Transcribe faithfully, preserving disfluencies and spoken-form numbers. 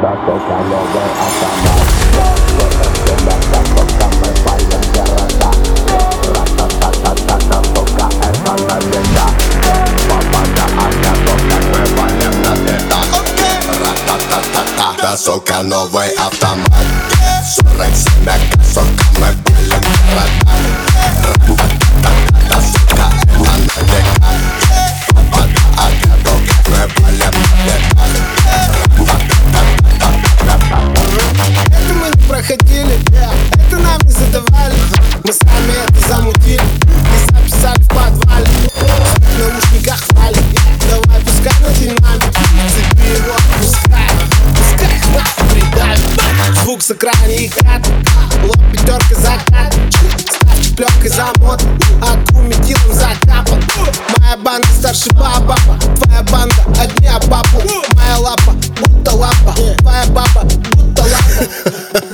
Да, сука, новый автомат. Сука, сука, мы палим города. Ра-та-та-та-та-та, сука, это навсегда. Попада огня, сука, мы палим навсегда. Ра-та-та-та-та, да, сука, новый автомат. Сорок семь, сука, мы палим города. Ра-та-та-та-та, сука, это навсегда. Попада огня, сука, мы палим навсегда. Это мы не проходили, это нам не задавали. Мы сами это замутили и записали в подвале. В наушниках хвалим, давай пускай на динамике. Цепи его, пускай, пускай их нахуй придавит. Звук с экрана и хат, лоб пятерка закат. Ставки пленкой замот, а кумитилом закапан. Моя банда старше баба, твоя банда одни об папу. Моя лапа, будто лапа, твоя баба, будто лапа.